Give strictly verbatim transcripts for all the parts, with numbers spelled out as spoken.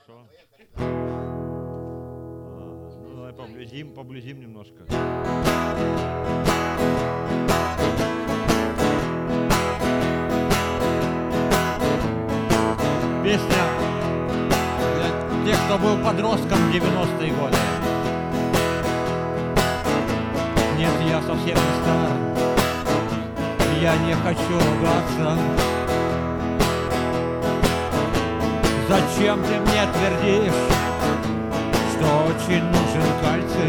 Хорошо. А, ну, давай поблизим, поблизим немножко. Песня для тех, кто был подростком в девяностые годы. Нет, я совсем не стар, я не хочу ругаться. Зачем ты мне твердишь, что очень нужен кальций?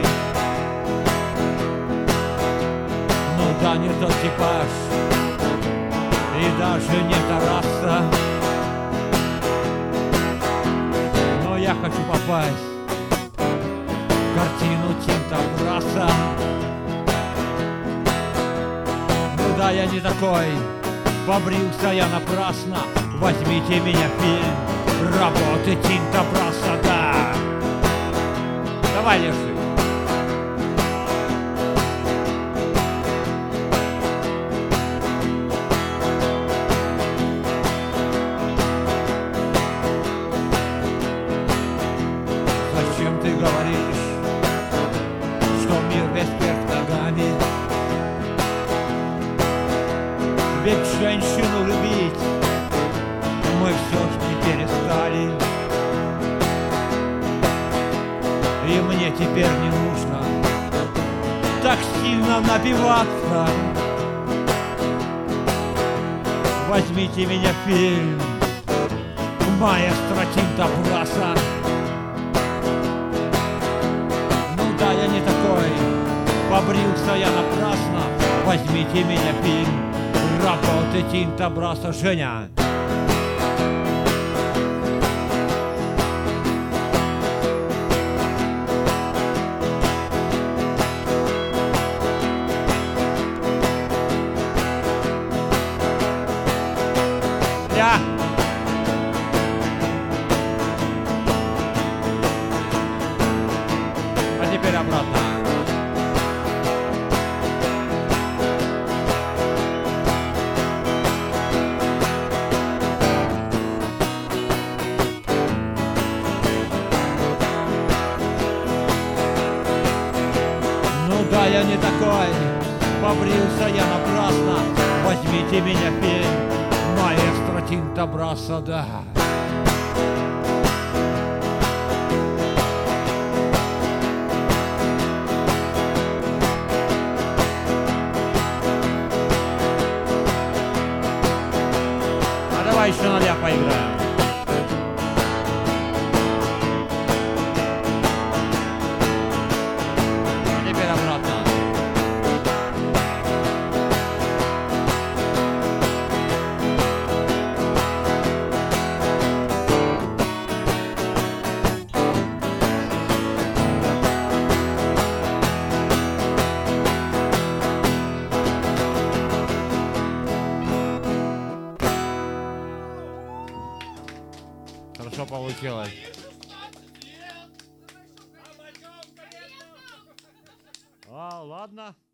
Ну да, не тот типаж, и даже не та раса. Но я хочу попасть в картину Тинта Брасса. Ну да, я не такой, побрился я напрасно. Возьмите меня в фильм работы Тинта Брасса, да. Давай, Леший. Зачем ты говоришь, что мир весь вверх ногами? Ведь женщину любить мы все ж не перестали. И мне теперь не нужно так сильно набиваться. Возьмите меня в фильм маэстро Тинта Брасса. Ну да, я не такой, побрился я напрасно. Возьмите меня в фильм работы Тинта Брасса. Женя. Я. А теперь обратно. Ну да, я не такой, побрился я напрасно. Возьмите меня в фильм маэстро Тинта Брасса, да. А давай еще на ля поиграем. А теперь обратно. Хорошо получилось. А, ладно.